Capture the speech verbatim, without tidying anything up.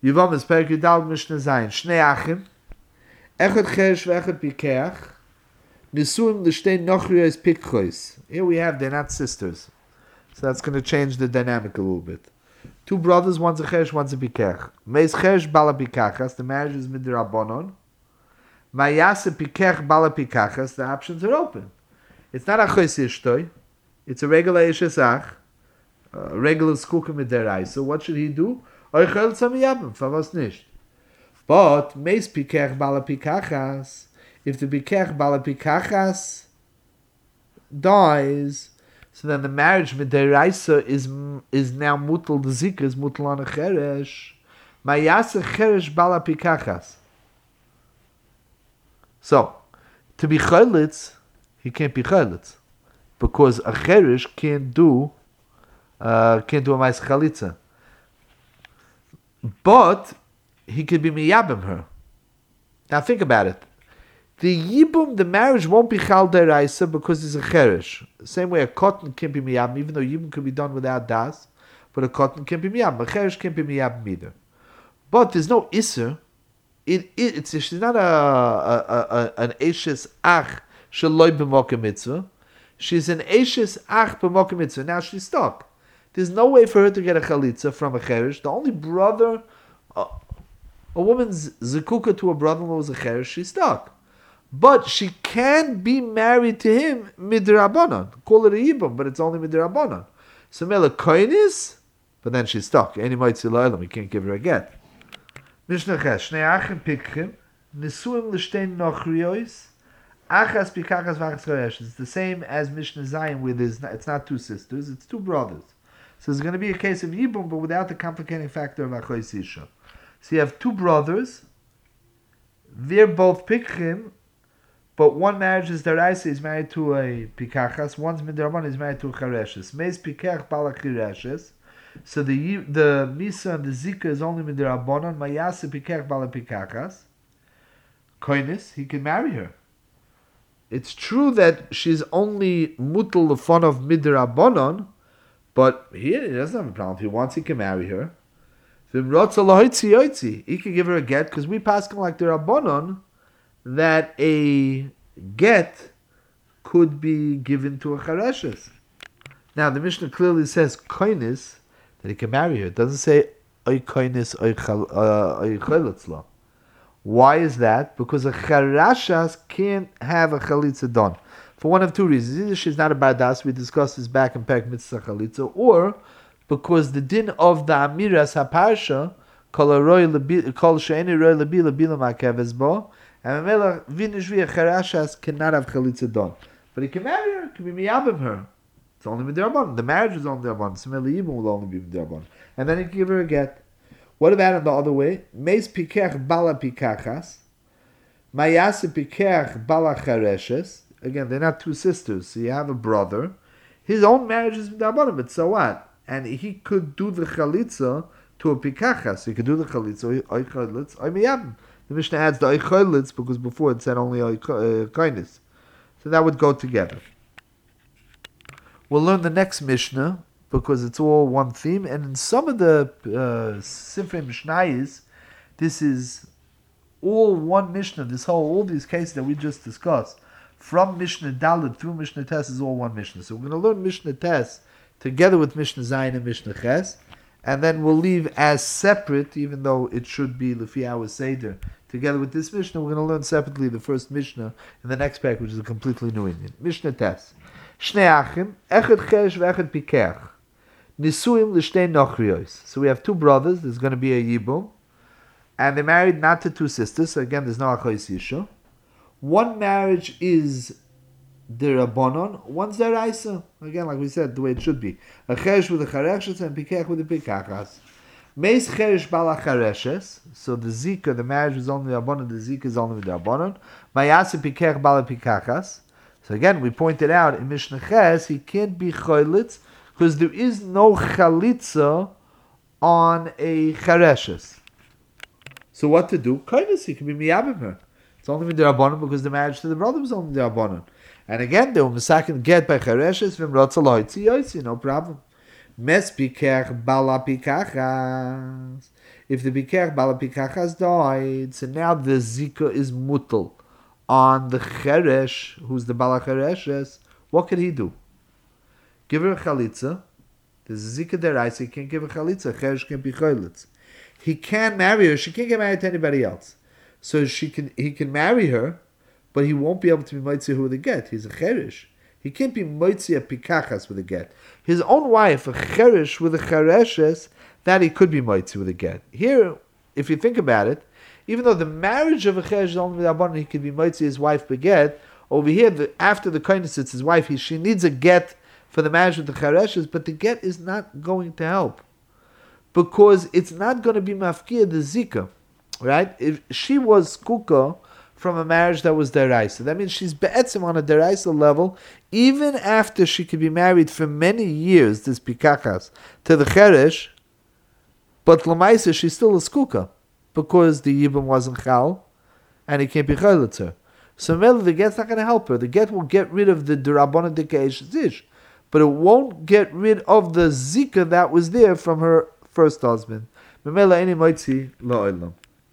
Yivam is Perek Yudal Mishnah Zayin. Shnei Achim. Echad Cheresh ve'echad Pikeach. Nisuim l'shtei Nochrios Pikchois. Here we have, they're not sisters. So that's going to change the dynamic a little bit. Two brothers, one's a Cheresh, one's a Pikech. Meis Cheresh Bala Pikachas, the marriage is Midrabanon. Mayase Pikech Bala Pikachas, the options are open. It's not a Chos Ishtoi, it's a regular Ishesach, a regular Skuka Midderai. So what should he do? Oichel Tzamiyabim, Favos Nisht. But, Meis Pikech Bala Pikachas, if the Pikech Bala Pikachas dies, so then the marriage Middeiraisa is is now Mutal, the Zika is Mutal on a Cheresh. Mayase Cheresh Bala Pikachas. So, to be Chaylitz, he can't be Chaylitz. Because a Cheresh can't do, uh, can't do a Mais Chalitza. But, he could be Miyabim her. Now think about it. The Yibum, the marriage won't be Chal Deraisa because he's a Cheresh. Same way a cotton can be Miyabim, even though Yibum can be done without Das, but a cotton can be Miyabim. A Cheresh can't be Miyabim either. But there's no Isser. It, it, it's, she's not a, a, a, an Eishes Ach Shaloi B'mokem Mitzvah. She's an Eishes Ach B'mokem Mitzvah. Now she's stuck. There's no way for her to get a Chalitza from a Cheresh. The only brother, uh, a woman's Zekuka to a brother-in-law was a Cheresh, she's stuck. But she can be married to him midrabanan. Call it a yibum, but it's only midrabanan. So Mela koinis, but then she's stuck. Any moitzi lo'elam, he can't give her a get. Mishnah ches, shnei achim pikchim, nisuim l'shtein nochrios, achas pikachas v'achas choresh. It's the same as Mishnah Zayin, where there's not, it's not two sisters, it's two brothers. So it's going to be a case of yibum, but without the complicating factor of achois isha. So you have two brothers, they're both pikchim, but one marriage is deraisa, is married to a pikachas. One's midrabanan, is married to a chareshes. Meis pikach bala chireshes. So the the misa and the zika is only midrabanan. Mayase pikach bala pikachas. Koinis, he can marry her. It's true that she's only mutal the fun of midrabanan, but here he doesn't have a problem. If he wants, he can marry her. He can give her a get because we pass him like the rabbanon, that a get could be given to a chareshes. Now the Mishnah clearly says koinis, that he can marry her. It doesn't say oy koinis oy chalitzla. Why is that? Because a charashas can't have a chalitza done. For one of two reasons. Either she's not a bardas, we discussed this back in Perek Mitzvah Chalitza, or because the din of the Amiras HaParsha, kol she'eni roi lebi lebi l'makeves bo, and Melech Vinishvi Charashas cannot have Chalitza done. But he can marry her, can be miyabim her. It's only midrabanan. The marriage is only midrabanan. Simele Yibum will only be midrabanan. And then he can give her a get. What about in the other way? Meis pikech bala pikachas. Mayase pikech bala chareshes. Again, they're not two sisters. So you have a brother. His own marriage is midrabanan, but so what? And he could do the Chalitza to a pikachas. He could do the Chalitza, oy chalitz, oy miyabim. The Mishnah adds the oichoilitz because before it said only oikoinis. So that would go together. We'll learn the next Mishnah because it's all one theme. And in some of the uh, Sifrei Mishnayis, this is all one Mishnah. This whole, all these cases that we just discussed, from Mishnah Dalet through Mishnah Tes is all one Mishnah. So we're going to learn Mishnah Tes together with Mishnah Zayin and Mishnah Ches. And then we'll leave as separate, even though it should be Lefi our Seder. Together with this Mishnah, we're going to learn separately the first Mishnah in the next pack, which is a completely new Indian. Mishnah Tes. Shnei Achim, Echad Cheresh ve'Echad Pikech. Nisuim l'shtei Nochrios. So we have two brothers, there's going to be a Yibum. And they're married not to two sisters, so again, there's no Achois Yisha. One marriage is Derabonon, one's Deraisa. Again, like we said, the way it should be. A Cheresh with a Chareshes and Pikech with a Pikachas. Meis Cheresh Bala Chareshes. So the Zika, the marriage is only Derabonon, the Zika is only Derabonon. Mayase Pikech Bala Pikachas. So again, we pointed out in Mishnah Ches, he can't be Choylitz because there is no Chalitza on a Chareshes. So what to do? Koinis, he can be Miyabim her. It's only with the Rabbanon because the marriage to the brother was only the Rabbanon. And again, they will misakin get by Chareshes, v'im rotzah loitzi yoitzi, no problem. Mes Bikech Bala Pikachas. If the Bikech Bala Pikachas died, so now the Zika is mutal on the Cheresh, who's the Bala Chereshes. What could he do? Give her a Chalitza. There's a Zika deraisa, he can't give her Chalitza. Cheresh can't be Cholitz. He can marry her, she can't get married to anybody else. So she can, he can marry her, but he won't be able to be Moitzi with a get. He's a Cheresh. He can't be Moitzi a Pikachas with a get. His own wife, a Cheresh with a Chereshes, that he could be Moitzi with a get. Here, if you think about it, even though the marriage of a Cheresh is only with Rabbanan, he could be Moitzi his wife beget. Over here, the, after the kindness, it's his wife. He, she needs a get for the marriage with the Chereshes, but the get is not going to help. Because it's not going to be Mafkia the Zika. Right? If she was Kuka from a marriage that was deraisa, that means she's be'etzim on a deraisa level, even after she could be married for many years, this pikachas, to the cheresh, but lamaisa, she's still a skuka, because the yibum wasn't chal, and he can't be chayletz her. So Mela, the get's not going to help her. The get will get rid of the derabona dekeish zish, but it won't get rid of the zika that was there from her first husband. Memela any moitzi la'olam.